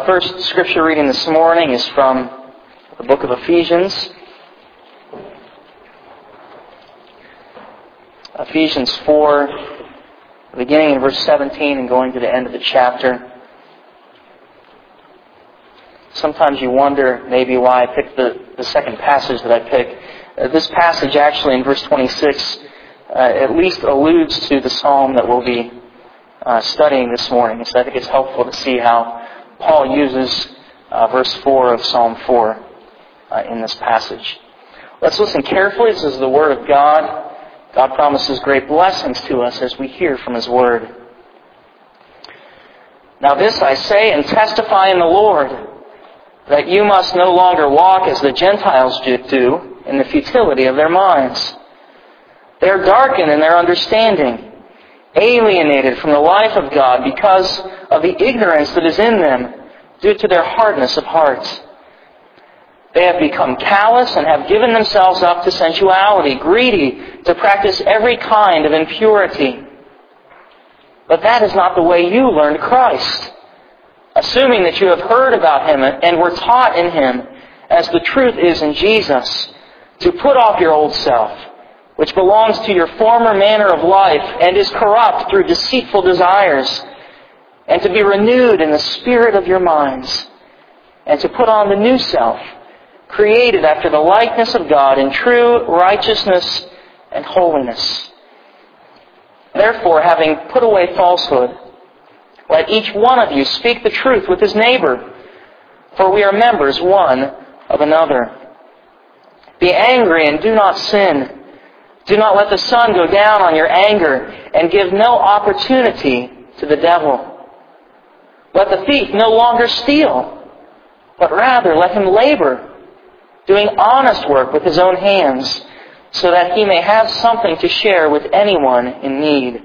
first scripture reading this morning is from the book of Ephesians. Ephesians 4, beginning in verse 17 and going to the end of the chapter. Sometimes you wonder maybe why I picked the second passage that I picked. This passage actually in verse 26 at least alludes to the psalm that we'll be studying this morning. So I think it's helpful to see how Paul uses verse 4 of Psalm 4 in this passage. Let's listen carefully. This is the Word of God. God promises great blessings to us as we hear from His Word. Now this I say and testify in the Lord, that you must no longer walk as the Gentiles do in the futility of their minds. They are darkened in their understanding, alienated from the life of God because of the ignorance that is in them due to their hardness of heart. They have become callous and have given themselves up to sensuality, greedy to practice every kind of impurity. But that is not the way you learned Christ, assuming that you have heard about Him and were taught in Him, as the truth is in Jesus, to put off your old self, which belongs to your former manner of life and is corrupt through deceitful desires, and to be renewed in the spirit of your minds, and to put on the new self, created after the likeness of God in true righteousness and holiness. Therefore, having put away falsehood, let each one of you speak the truth with his neighbor, for we are members one of another. Be angry and do not sin. Do not let the sun go down on your anger, and give no opportunity to the devil. Let the thief no longer steal, but rather let him labor, doing honest work with his own hands, so that he may have something to share with anyone in need.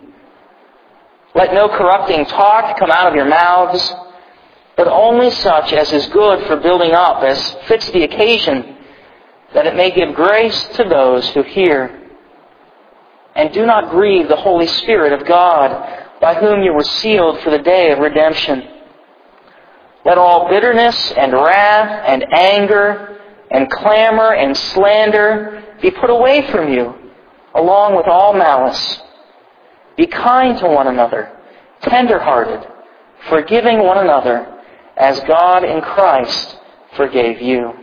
Let no corrupting talk come out of your mouths, but only such as is good for building up, as fits the occasion, that it may give grace to those who hear. And do not grieve the Holy Spirit of God, by whom you were sealed for the day of redemption. Let all bitterness and wrath and anger and clamor and slander be put away from you, along with all malice. Be kind to one another, tender-hearted, forgiving one another, as God in Christ forgave you.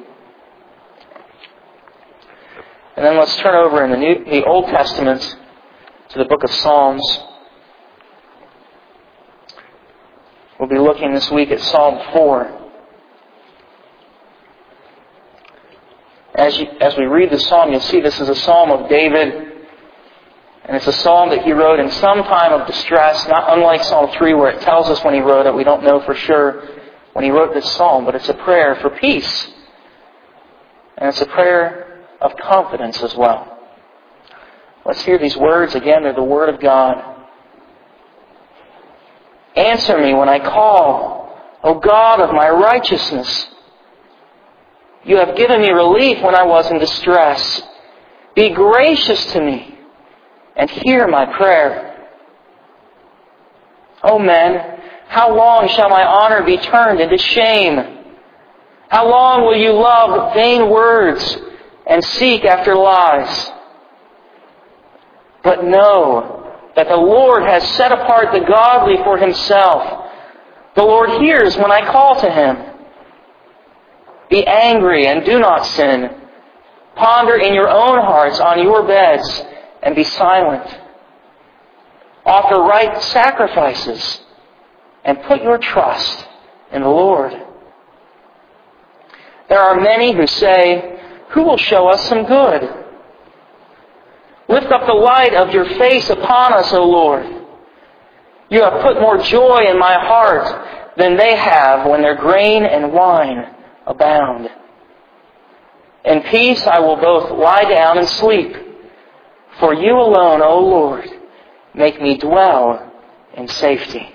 And then let's turn over in the Old Testament to the book of Psalms. We'll be looking this week at Psalm 4. As we read the psalm, you'll see this is a psalm of David, and it's a psalm that he wrote in some time of distress, not unlike Psalm 3 where it tells us when he wrote it. We don't know for sure when he wrote this psalm, but it's a prayer for peace. And it's a prayer of confidence as well. Let's hear these words again. They're the Word of God. Answer me when I call, O God of my righteousness. You have given me relief when I was in distress. Be gracious to me and hear my prayer. O men, how long shall my honor be turned into shame? How long will you love vain words and seek after lies? But know that the Lord has set apart the godly for Himself. The Lord hears when I call to Him. Be angry and do not sin. Ponder in your own hearts on your beds and be silent. Offer right sacrifices and put your trust in the Lord. There are many who say, who will show us some good? Lift up the light of your face upon us, O Lord. You have put more joy in my heart than they have when their grain and wine abound. In peace I will both lie down and sleep. For you alone, O Lord, make me dwell in safety.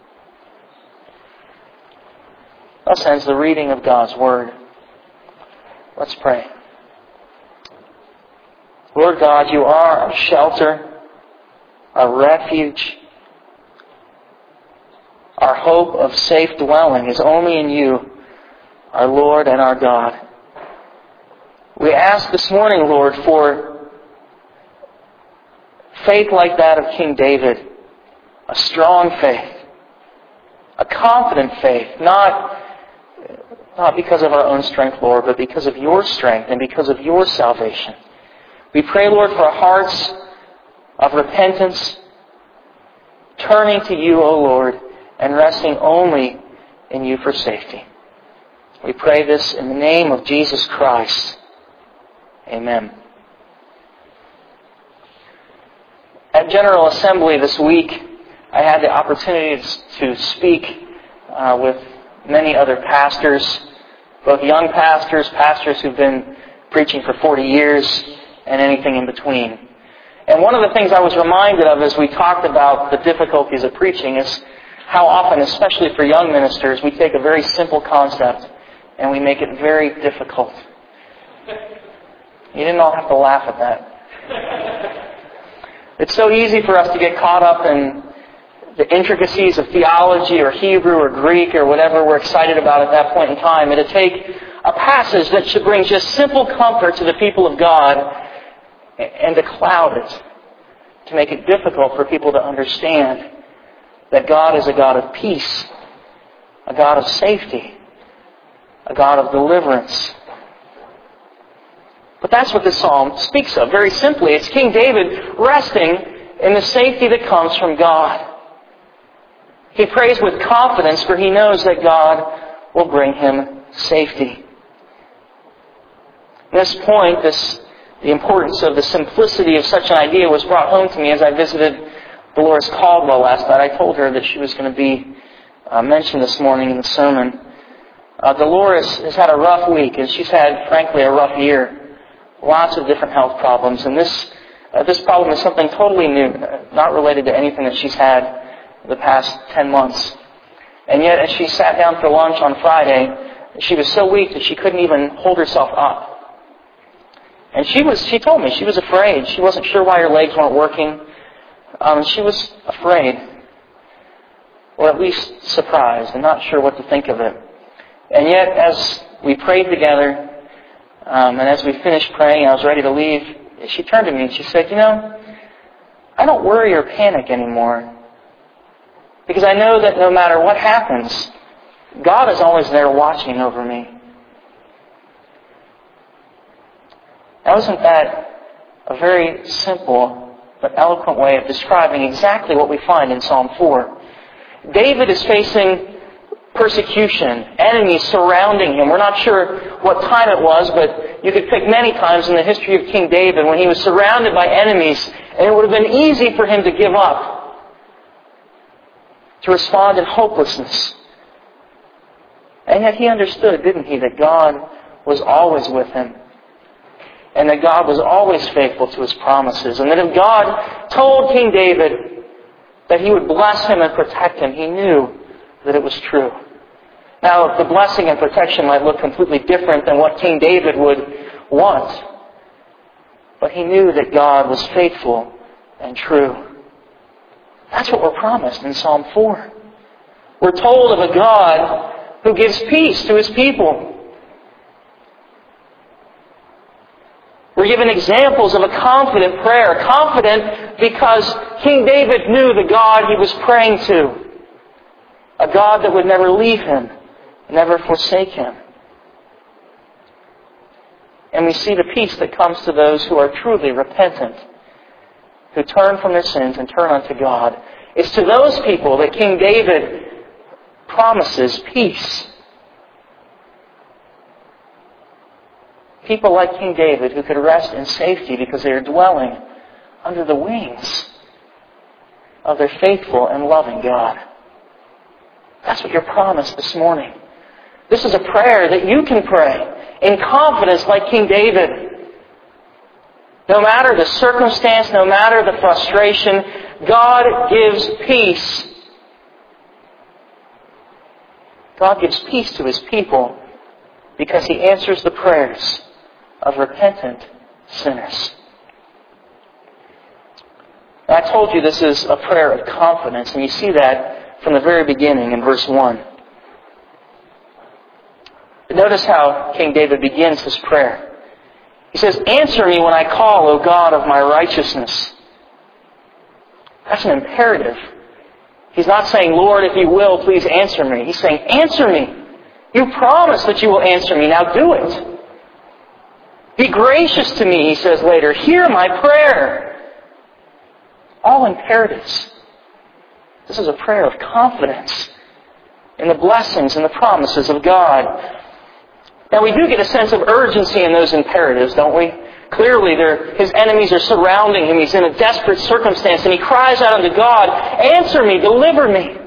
Thus ends the reading of God's Word. Let's pray. Lord God, you are our shelter, our refuge, our hope of safe dwelling is only in you, our Lord and our God. We ask this morning, Lord, for faith like that of King David, a strong faith, a confident faith, not because of our own strength, Lord, but because of your strength and because of your salvation. We pray, Lord, for hearts of repentance, turning to you, O Lord, and resting only in you for safety. We pray this in the name of Jesus Christ. Amen. At General Assembly this week, I had the opportunity to speak with many other pastors, both young pastors, pastors who've been preaching for 40 years, and anything in between. And one of the things I was reminded of as we talked about the difficulties of preaching is how often, especially for young ministers, we take a very simple concept and we make it very difficult. You didn't all have to laugh at that. It's so easy for us to get caught up in the intricacies of theology or Hebrew or Greek or whatever we're excited about at that point in time, and to take a passage that should bring just simple comfort to the people of God and to cloud it, to make it difficult for people to understand that God is a God of peace, a God of safety, a God of deliverance. But that's what this psalm speaks of. Very simply, it's King David resting in the safety that comes from God. He prays with confidence, for he knows that God will bring him safety. At this point, the importance of the simplicity of such an idea was brought home to me as I visited Dolores Caldwell last night. I told her that she was going to be mentioned this morning in the sermon. Dolores has had a rough week, and she's had, frankly, a rough year. Lots of different health problems, and this problem is something totally new, not related to anything that she's had the past 10 months. And yet, as she sat down for lunch on Friday, she was so weak that she couldn't even hold herself up. And she told me she was afraid. She wasn't sure why her legs weren't working. She was afraid, or at least surprised, and not sure what to think of it. And yet, as we prayed together, and as we finished praying, I was ready to leave, she turned to me and she said, I don't worry or panic anymore, because I know that no matter what happens, God is always there watching over me. Now, isn't that a very simple but eloquent way of describing exactly what we find in Psalm 4? David is facing persecution, enemies surrounding him. We're not sure what time it was, but you could pick many times in the history of King David when he was surrounded by enemies, and it would have been easy for him to give up, to respond in hopelessness. And yet he understood, didn't he, that God was always with him, and that God was always faithful to his promises, and that if God told King David that he would bless him and protect him, he knew that it was true. Now, the blessing and protection might look completely different than what King David would want, but he knew that God was faithful and true. That's what we're promised in Psalm 4. We're told of a God who gives peace to his people. We're given examples of a confident prayer. Confident because King David knew the God he was praying to. A God that would never leave him, never forsake him. And we see the peace that comes to those who are truly repentant, who turn from their sins and turn unto God. It's to those people that King David promises peace. People like King David who could rest in safety because they are dwelling under the wings of their faithful and loving God. That's what you're promised this morning. This is a prayer that you can pray in confidence like King David. No matter the circumstance, no matter the frustration, God gives peace. God gives peace to his people because he answers the prayers of repentant sinners. Now, I told you this is a prayer of confidence, and you see that from the very beginning in verse 1. But notice how King David begins his prayer. He says, "Answer me when I call, O God of my righteousness." That's an imperative. He's not saying, "Lord, if you will, please answer me." He's saying, "Answer me. You promised that you will answer me. Now do it. Be gracious to me," he says later. "Hear my prayer." All imperatives. This is a prayer of confidence in the blessings and the promises of God. Now we do get a sense of urgency in those imperatives, don't we? Clearly, his enemies are surrounding him. He's in a desperate circumstance, and he cries out unto God, "Answer me, deliver me."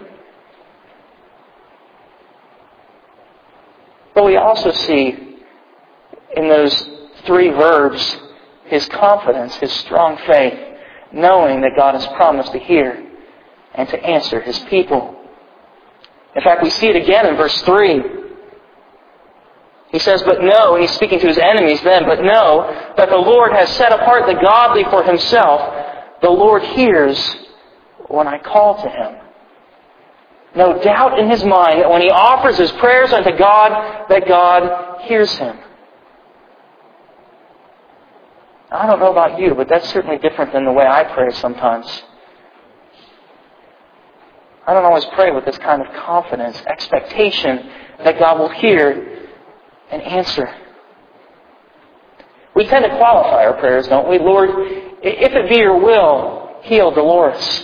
But we also see in those three verbs his confidence, his strong faith, knowing that God has promised to hear and to answer his people. In fact, we see it again in verse 3. He says, "But know," and he's speaking to his enemies then, "but know that the Lord has set apart the godly for himself. The Lord hears when I call to him." No doubt in his mind that when he offers his prayers unto God, that God hears him. I don't know about you, but that's certainly different than the way I pray sometimes. I don't always pray with this kind of confidence, expectation that God will hear and answer. We tend to qualify our prayers, don't we? "Lord, if it be your will, heal Dolores.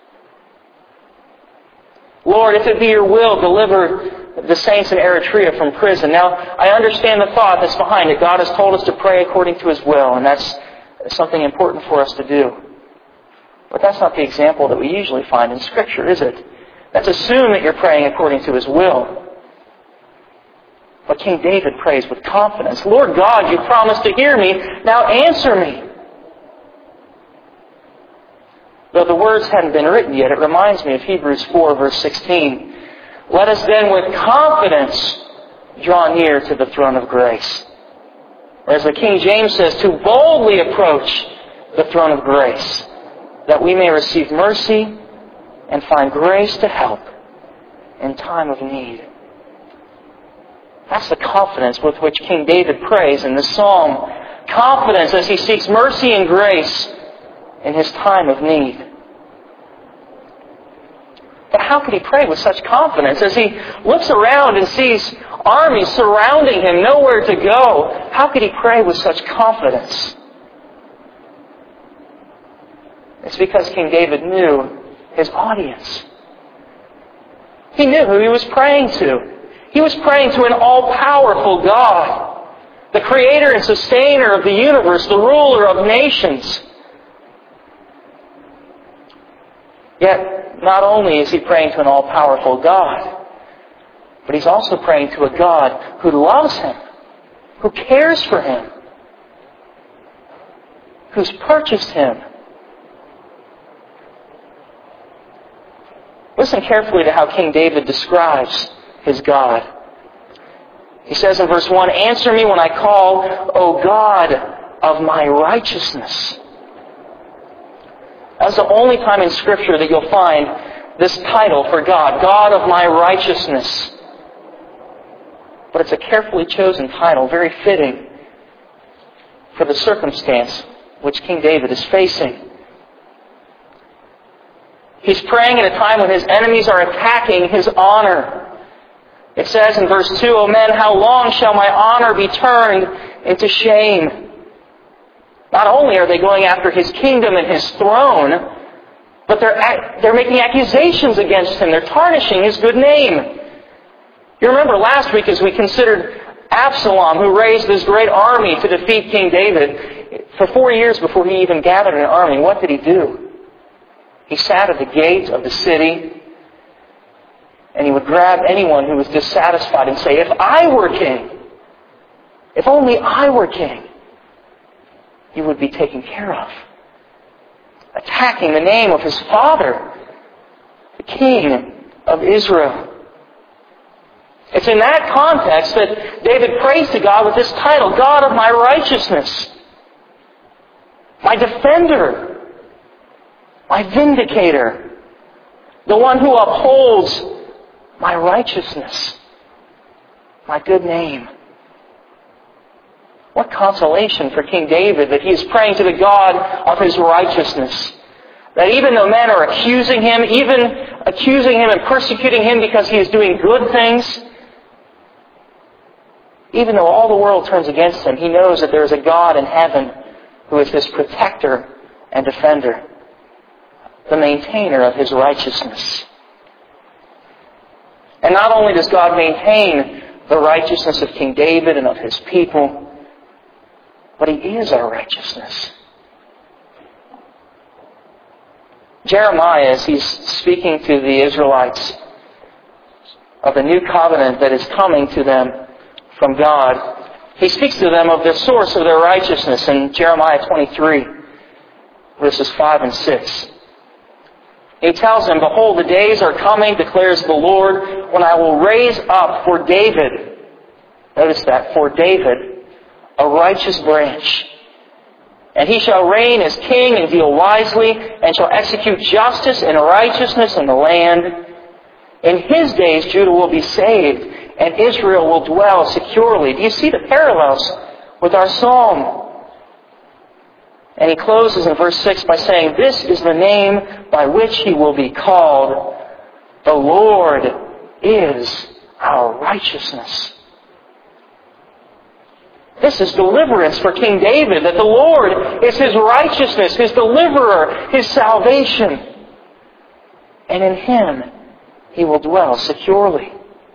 Lord, if it be your will, deliver the saints in Eritrea from prison." Now, I understand the thought that's behind it. God has told us to pray according to His will, and that's something important for us to do. But that's not the example that we usually find in Scripture, is it? Let's assume that you're praying according to His will. But King David prays with confidence. "Lord God, you promised to hear me. Now answer me." Though the words hadn't been written yet, it reminds me of Hebrews 4, verse 16. "Let us then with confidence draw near to the throne of grace." Or as the King James says, to boldly approach the throne of grace, that we may receive mercy and find grace to help in time of need. That's the confidence with which King David prays in this psalm. Confidence as he seeks mercy and grace in his time of need. But how could he pray with such confidence as he looks around and sees armies surrounding him, nowhere to go? How could he pray with such confidence? It's because King David knew his audience. He knew who he was praying to. He was praying to an all-powerful God, the creator and sustainer of the universe, the ruler of nations. Yet, not only is he praying to an all-powerful God, but he's also praying to a God who loves him, who cares for him, who's purchased him. Listen carefully to how King David describes his God. He says in verse 1, "Answer me when I call, O God of my righteousness." That's the only time in Scripture that you'll find this title for God, God of my righteousness. But it's a carefully chosen title, very fitting for the circumstance which King David is facing. He's praying at a time when his enemies are attacking his honor. It says in verse 2, "O men, how long shall my honor be turned into shame?" Not only are they going after his kingdom and his throne, but they're making accusations against him. They're tarnishing his good name. You remember last week as we considered Absalom, who raised this great army to defeat King David. For 4 years before he even gathered an army, what did he do? He sat at the gate of the city, and he would grab anyone who was dissatisfied and say, "If I were king, if only I were king, you would be taken care of." Attacking the name of his father, the king of Israel. It's in that context that David prays to God with this title, God of my righteousness, my defender, my vindicator, the one who upholds my righteousness, my good name. What consolation for King David that he is praying to the God of his righteousness. That even though men are accusing him and persecuting him because he is doing good things, even though all the world turns against him, he knows that there is a God in heaven who is his protector and defender, the maintainer of his righteousness. And not only does God maintain the righteousness of King David and of his people, but He is our righteousness. Jeremiah, as he's speaking to the Israelites of the new covenant that is coming to them from God, he speaks to them of the source of their righteousness in Jeremiah 23, verses 5 and 6. He tells them, "Behold, the days are coming, declares the Lord, when I will raise up for David," notice that, for David, "a righteous branch. And he shall reign as king and deal wisely, and shall execute justice and righteousness in the land. In his days Judah will be saved, and Israel will dwell securely." Do you see the parallels with our psalm? And he closes in verse 6 by saying, "This is the name by which he will be called. The Lord is our righteousness." This is deliverance for King David, that the Lord is his righteousness, his deliverer, his salvation. And in Him he will dwell securely.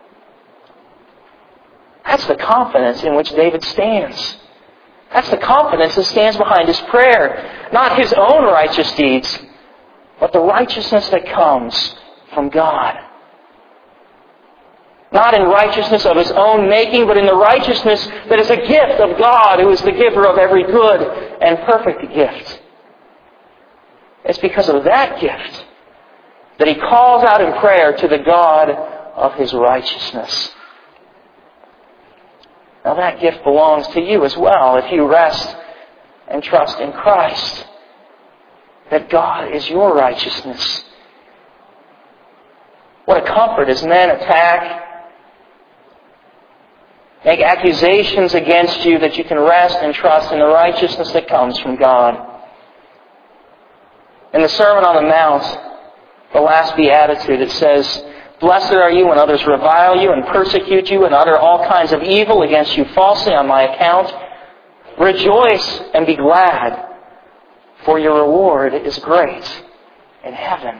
That's the confidence in which David stands. That's the confidence that stands behind his prayer. Not his own righteous deeds, but the righteousness that comes from God. Not in righteousness of his own making, but in the righteousness that is a gift of God, who is the giver of every good and perfect gift. It's because of that gift that he calls out in prayer to the God of his righteousness. Now that gift belongs to you as well if you rest and trust in Christ. That God is your righteousness. What a comfort as men attack, make accusations against you, that you can rest and trust in the righteousness that comes from God. In the Sermon on the Mount, the last beatitude, it says, "Blessed are you when others revile you and persecute you and utter all kinds of evil against you falsely on my account. Rejoice and be glad, for your reward is great in heaven."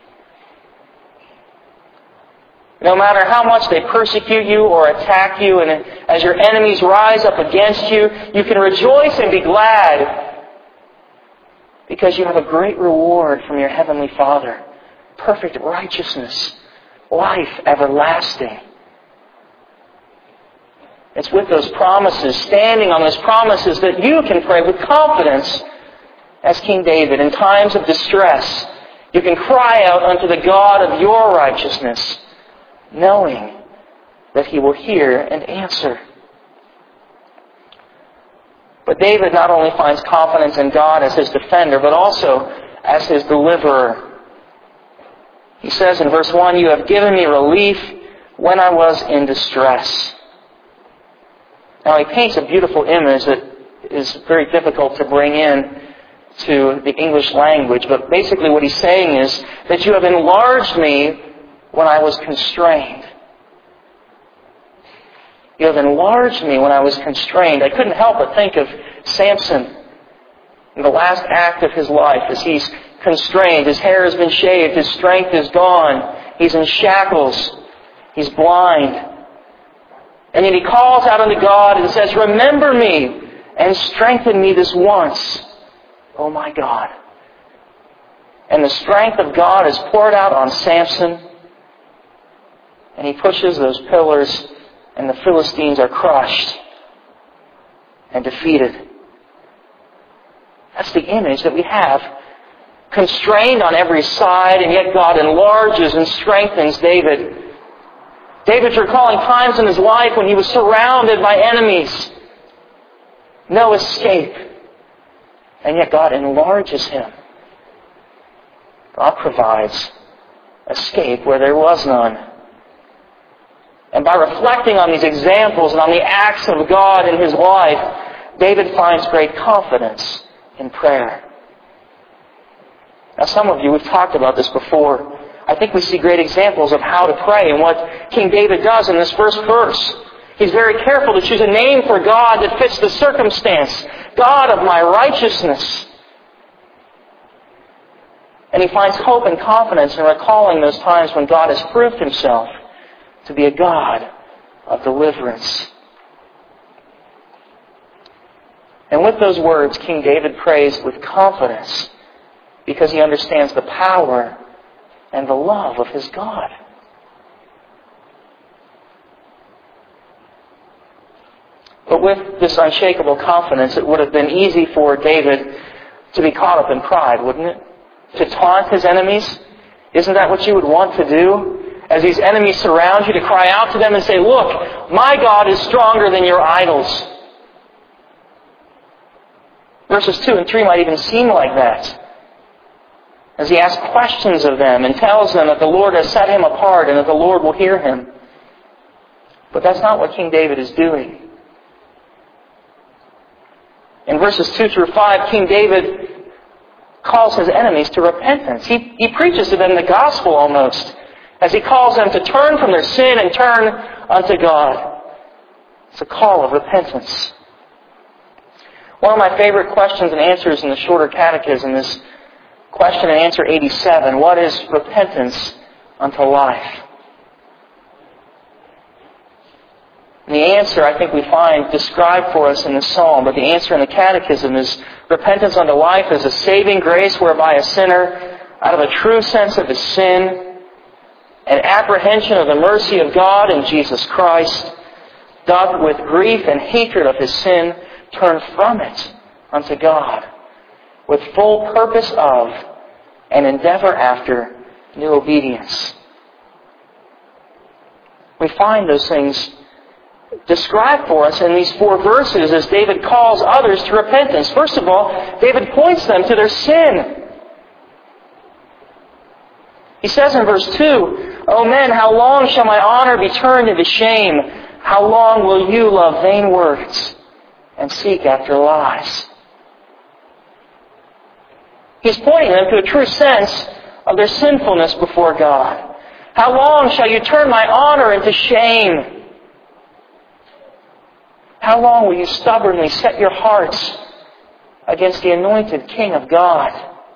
No matter how much they persecute you or attack you, and as your enemies rise up against you, you can rejoice and be glad because you have a great reward from your Heavenly Father. Perfect righteousness, life everlasting. It's with those promises, standing on those promises, that you can pray with confidence as King David. In times of distress, you can cry out unto the God of your righteousness, knowing that He will hear and answer. But David not only finds confidence in God as his defender, but also as his deliverer. He says in verse 1, "You have given me relief when I was in distress." Now he paints a beautiful image that is very difficult to bring in to the English language, but basically what he's saying is that you have enlarged me when I was constrained. You have enlarged me when I was constrained. I couldn't help but think of Samson in the last act of his life as he's constrained. His hair has been shaved. His strength is gone. He's in shackles. He's blind. And yet he calls out unto God and says, "Remember me and strengthen me this once, O my God." And the strength of God is poured out on Samson. And he pushes those pillars, and the Philistines are crushed and defeated. That's the image that we have. Constrained on every side, and yet God enlarges and strengthens David. David's recalling times in his life when he was surrounded by enemies. No escape. And yet God enlarges him. God provides escape where there was none. And by reflecting on these examples and on the acts of God in his life, David finds great confidence in prayer. Now some of you, we've talked about this before. I think we see great examples of how to pray and what King David does in this first verse. He's very careful to choose a name for God that fits the circumstance. God of my righteousness. And he finds hope and confidence in recalling those times when God has proved himself to be a God of deliverance. And with those words, King David prays with confidence because he understands the power and the love of his God. But with this unshakable confidence, it would have been easy for David to be caught up in pride, wouldn't it? To taunt his enemies. Isn't that what you would want to do? As these enemies surround you, to cry out to them and say, look, my God is stronger than your idols. Verses 2 and 3 might even seem like that. As he asks questions of them and tells them that the Lord has set him apart and that the Lord will hear him. But that's not what King David is doing. In verses 2 through 5, King David calls his enemies to repentance. He preaches to them the gospel almost, as he calls them to turn from their sin and turn unto God. It's a call of repentance. One of my favorite questions and answers in the Shorter Catechism is question and answer 87. What is repentance unto life? And the answer, I think we find described for us in the Psalm, but the answer in the Catechism is repentance unto life is a saving grace whereby a sinner, out of a true sense of his sin and apprehension of the mercy of God in Jesus Christ, doth with grief and hatred of his sin turn from it unto God, with full purpose of and endeavor after new obedience. We find those things described for us in these 4 verses as David calls others to repentance. First of all, David points them to their sin. He says in verse 2, O men, how long shall my honor be turned into shame? How long will you love vain words and seek after lies? He's pointing them to a true sense of their sinfulness before God. How long shall you turn my honor into shame? How long will you stubbornly set your hearts against the anointed King of God?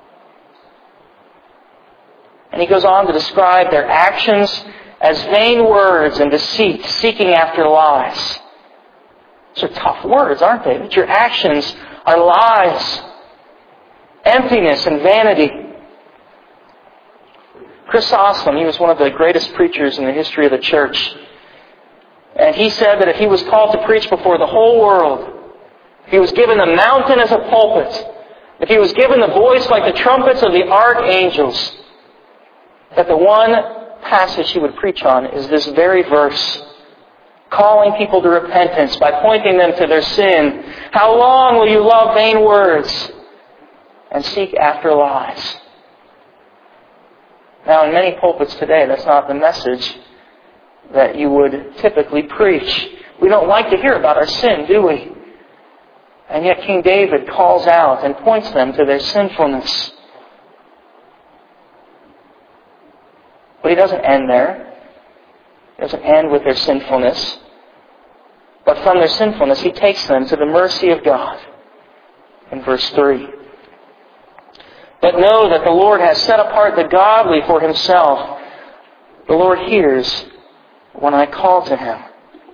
And he goes on to describe their actions as vain words and deceit, seeking after lies. Those are tough words, aren't they? But your actions are lies, emptiness and vanity. Chrysostom, he was one of the greatest preachers in the history of the church. And he said that if he was called to preach before the whole world, if he was given the mountain as a pulpit, if he was given the voice like the trumpets of the archangels, that the one passage he would preach on is this very verse, calling people to repentance by pointing them to their sin. How long will you love vain words and seek after lies? Now, in many pulpits today, that's not the message that you would typically preach. We don't like to hear about our sin, do we? And yet King David calls out and points them to their sinfulness. But he doesn't end there. He doesn't end with their sinfulness. But from their sinfulness, he takes them to the mercy of God. In verse 3. But know that the Lord has set apart the godly for himself. The Lord hears when I call to him.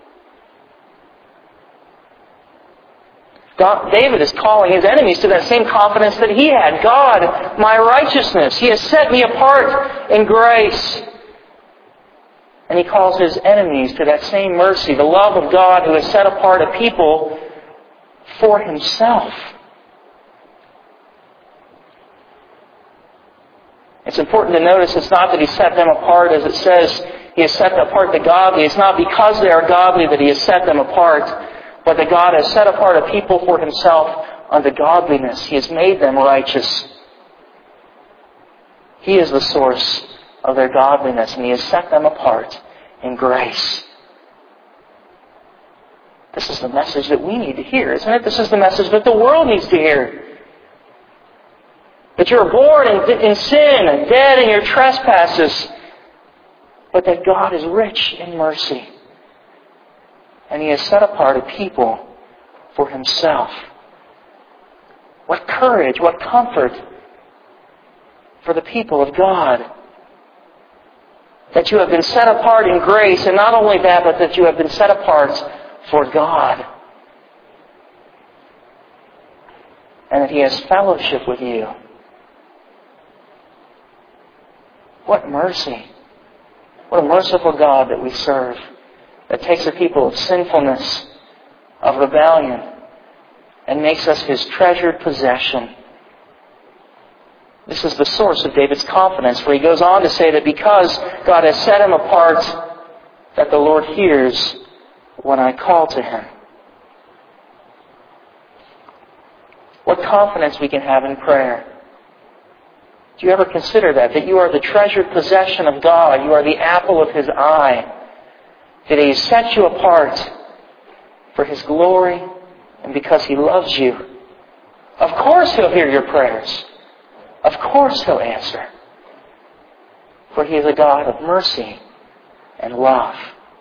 David is calling his enemies to that same confidence that he had. God, my righteousness. He has set me apart in grace. And he calls his enemies to that same mercy, the love of God who has set apart a people for himself. It's important to notice it's not that he set them apart as it says he has set apart the godly. It's not because they are godly that he has set them apart, but that God has set apart a people for himself unto godliness. He has made them righteous. He is the source of their godliness, and He has set them apart in grace. This is the message that we need to hear, isn't it? This is the message that the world needs to hear. That you're born in sin and dead in your trespasses, but that God is rich in mercy. And He has set apart a people for Himself. What courage, what comfort for the people of God. That you have been set apart in grace, and not only that, but that you have been set apart for God. And that He has fellowship with you. What mercy. What a merciful God that we serve. That takes a people of sinfulness, of rebellion, and makes us His treasured possession. This is the source of David's confidence, for he goes on to say that because God has set him apart, that the Lord hears when I call to Him. What confidence we can have in prayer. Do you ever consider that you are the treasured possession of God? You are the apple of His eye. That He has set you apart for His glory and because He loves you. Of course He'll hear your prayers. Of course He'll answer. For He is a God of mercy and love.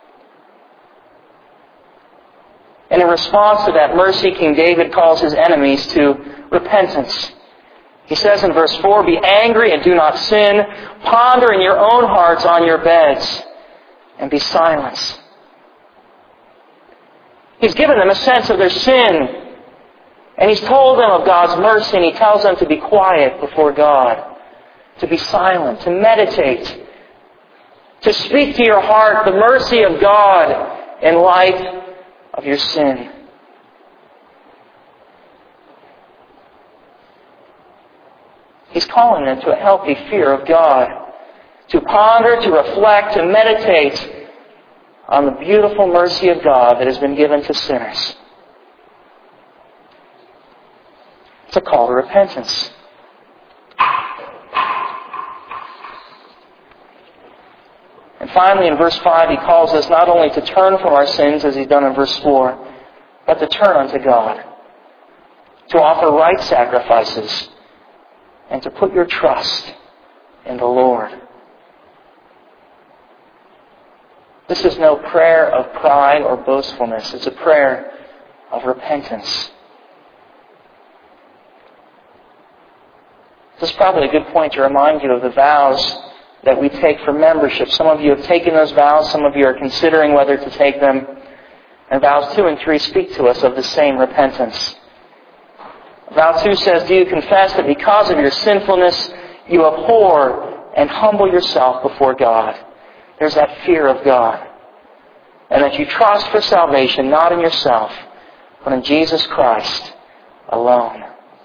And in response to that mercy, King David calls his enemies to repentance. He says in verse 4, "Be angry and do not sin. Ponder in your own hearts on your beds and be silent." He's given them a sense of their sin. And He's told them of God's mercy, and He tells them to be quiet before God, to be silent, to meditate, to speak to your heart the mercy of God in light of your sin. He's calling them to a healthy fear of God, to ponder, to reflect, to meditate on the beautiful mercy of God that has been given to sinners. It's a call to repentance. And finally, in verse 5, He calls us not only to turn from our sins, as He's done in verse 4, but to turn unto God, to offer right sacrifices, and to put your trust in the Lord. This is no prayer of pride or boastfulness. It's a prayer of repentance. This is probably a good point to remind you of the vows that we take for membership. Some of you have taken those vows. Some of you are considering whether to take them. And vows 2 and 3 speak to us of the same repentance. Vow 2 says, "Do you confess that because of your sinfulness you abhor and humble yourself before God?" There's that fear of God. And that you trust for salvation not in yourself, but in Jesus Christ alone.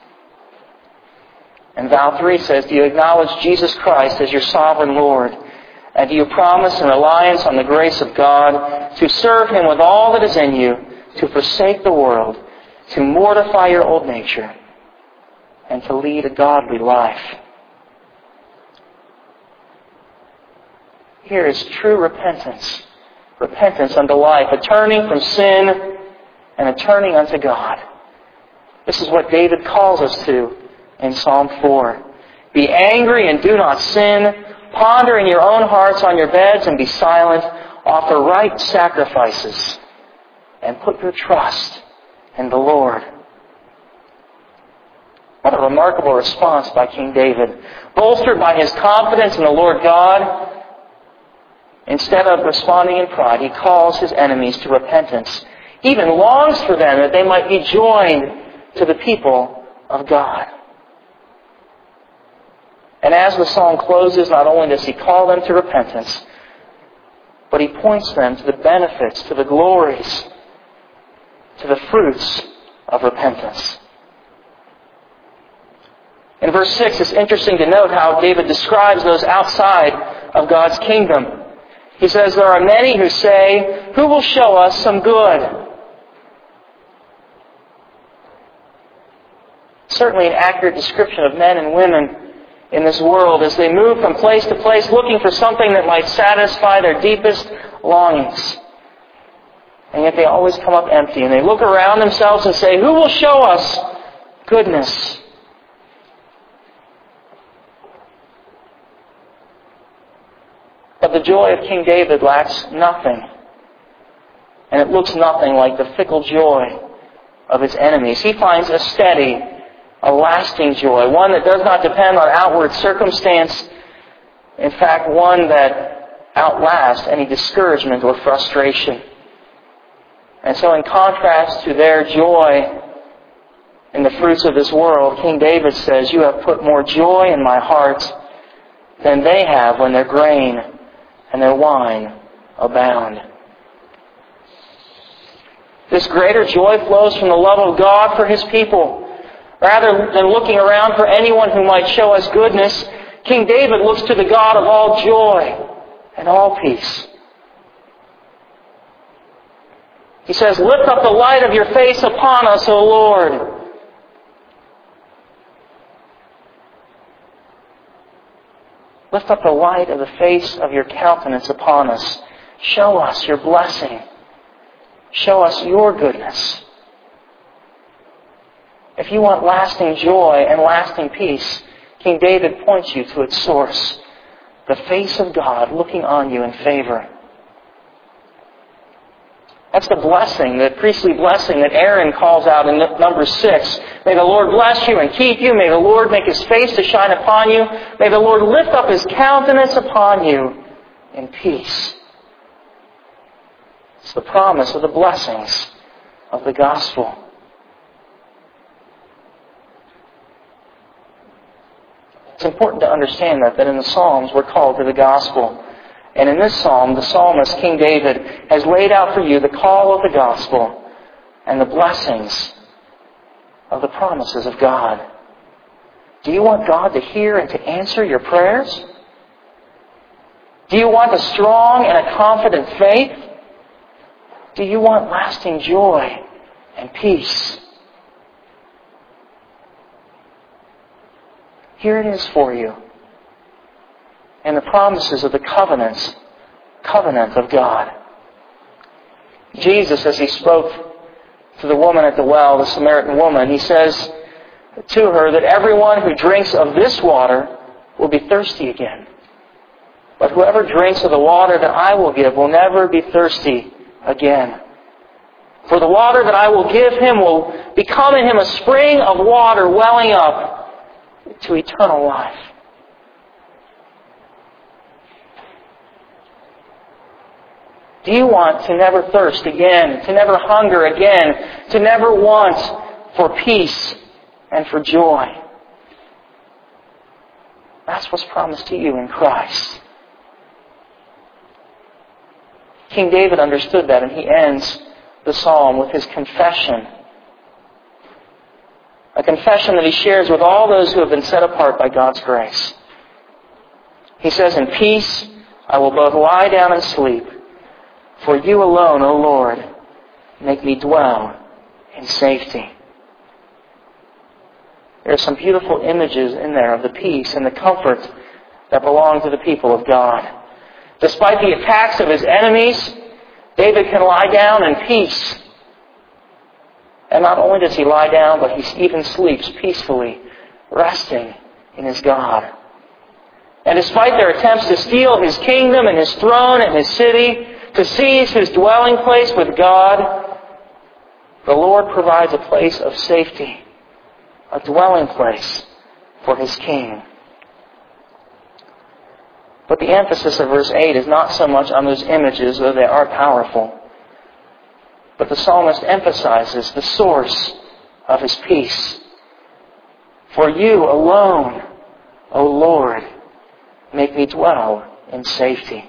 And vow 3 says, "Do you acknowledge Jesus Christ as your sovereign Lord? And do you promise in reliance on the grace of God to serve Him with all that is in you, to forsake the world, to mortify your old nature, and to lead a godly life?" Here is true repentance. Repentance unto life. A turning from sin and a turning unto God. This is what David calls us to in Psalm 4. "Be angry and do not sin. Ponder in your own hearts on your beds and be silent. Offer right sacrifices and put your trust in the Lord." What a remarkable response by King David. Bolstered by his confidence in the Lord God, instead of responding in pride, he calls his enemies to repentance. He even longs for them that they might be joined to the people of God. And as the psalm closes, not only does he call them to repentance, but he points them to the benefits, to the glories, to the fruits of repentance. In verse 6, it's interesting to note how David describes those outside of God's kingdom. He says, "There are many who say, 'Who will show us some good?'" Certainly an accurate description of men and women in this world as they move from place to place looking for something that might satisfy their deepest longings. And yet they always come up empty. And they look around themselves and say, who will show us goodness? But the joy of King David lacks nothing. And it looks nothing like the fickle joy of his enemies. He finds a steady, a lasting joy, one that does not depend on outward circumstance. In fact, one that outlasts any discouragement or frustration. And so in contrast to their joy in the fruits of this world, King David says, you have put more joy in my heart than they have when their grain and their wine abound. This greater joy flows from the love of God for His people. Rather than looking around for anyone who might show us goodness, King David looks to the God of all joy and all peace. He says, lift up the light of your face upon us, O Lord. Lift up the light of the face of your countenance upon us. Show us your blessing. Show us your goodness. If you want lasting joy and lasting peace, King David points you to its source, the face of God looking on you in favor. That's the blessing, the priestly blessing that Aaron calls out in Numbers 6. May the Lord bless you and keep you. May the Lord make His face to shine upon you. May the Lord lift up His countenance upon you in peace. It's the promise of the blessings of the gospel. It's important to understand that in the Psalms we're called to the gospel. And in this psalm, the psalmist, King David, has laid out for you the call of the gospel and the blessings of the promises of God. Do you want God to hear and to answer your prayers? Do you want a strong and a confident faith? Do you want lasting joy and peace? Here it is for you. And the promises of the covenant of God. Jesus, as He spoke to the woman at the well, the Samaritan woman, He says to her that everyone who drinks of this water will be thirsty again. But whoever drinks of the water that I will give will never be thirsty again. For the water that I will give him will become in him a spring of water welling up to eternal life. Do you want to never thirst again, to never hunger again, to never want for peace and for joy? That's what's promised to you in Christ. King David understood that, and he ends the psalm with his confession. A confession that he shares with all those who have been set apart by God's grace. He says, in peace I will both lie down and sleep. For you alone, O Lord, make me dwell in safety. There are some beautiful images in there of the peace and the comfort that belong to the people of God. Despite the attacks of his enemies, David can lie down in peace. And not only does he lie down, but he even sleeps peacefully, resting in his God. And despite their attempts to steal his kingdom and his throne and his city, to seize his dwelling place with God, the Lord provides a place of safety, a dwelling place for His King. But the emphasis of verse 8 is not so much on those images, though they are powerful. But the psalmist emphasizes the source of his peace. For you alone, O Lord, make me dwell in safety.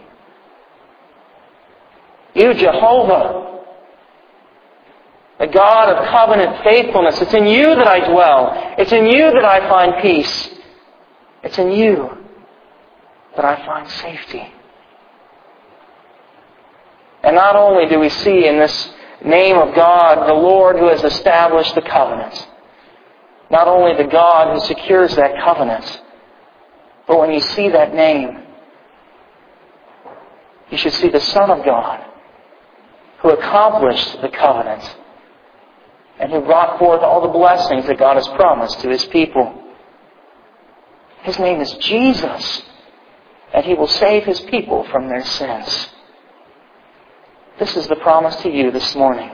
You, Jehovah, the God of covenant faithfulness, it's in you that I dwell. It's in you that I find peace. It's in you that I find safety. And not only do we see in this name of God the Lord who has established the covenant, not only the God who secures that covenant, But when you see that name, you should see the Son of God who accomplished the covenant and who brought forth all the blessings that God has promised to His people. His name is Jesus, and He will save His people from their sins. This is the promise to you this morning.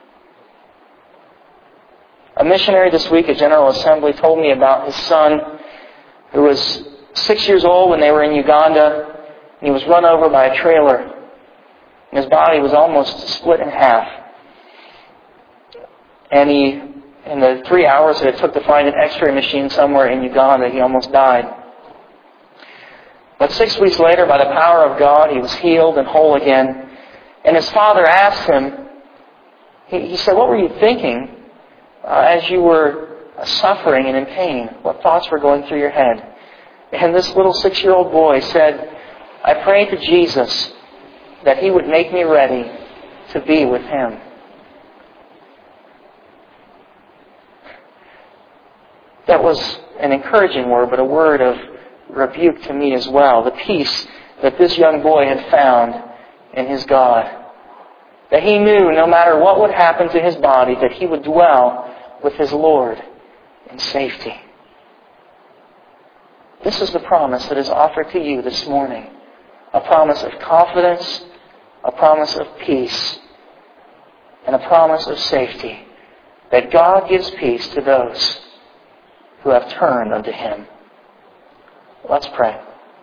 A missionary this week at General Assembly told me about his son who was 6 years old when they were in Uganda, and he was run over by a trailer, and his body was almost split in half. And in the 3 hours that it took to find an x-ray machine somewhere in Uganda, he almost died. But 6 weeks later, by the power of God, he was healed and whole again. And his father asked him, he said, "What were you thinking as you were suffering and in pain? What thoughts were going through your head?" And this little 6-year-old boy said, "I prayed to Jesus that He would make me ready to be with Him." That was an encouraging word, but a word of rebuke to me as well. The peace that this young boy had found in his God. That he knew no matter what would happen to his body, that he would dwell with his Lord in safety. This is the promise that is offered to you this morning. A promise of confidence, a promise of peace, and a promise of safety. That God gives peace to those who have turned unto Him. Let's pray.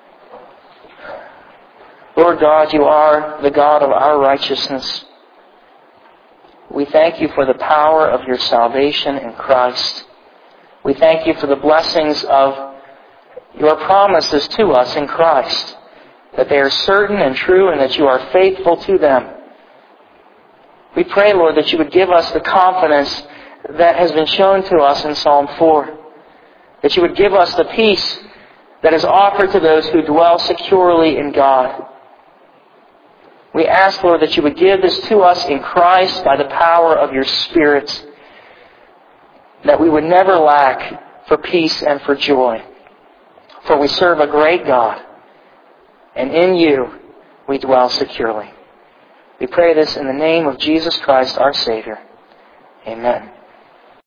Lord God, You are the God of our righteousness. We thank You for the power of Your salvation in Christ. We thank You for the blessings of Your promises to us in Christ, that they are certain and true and that You are faithful to them. We pray, Lord, that You would give us the confidence that has been shown to us in Psalm 4. That You would give us the peace that is offered to those who dwell securely in God. We ask, Lord, that You would give this to us in Christ by the power of Your Spirit, that we would never lack for peace and for joy. For we serve a great God, and in You we dwell securely. We pray this in the name of Jesus Christ, our Savior. Amen.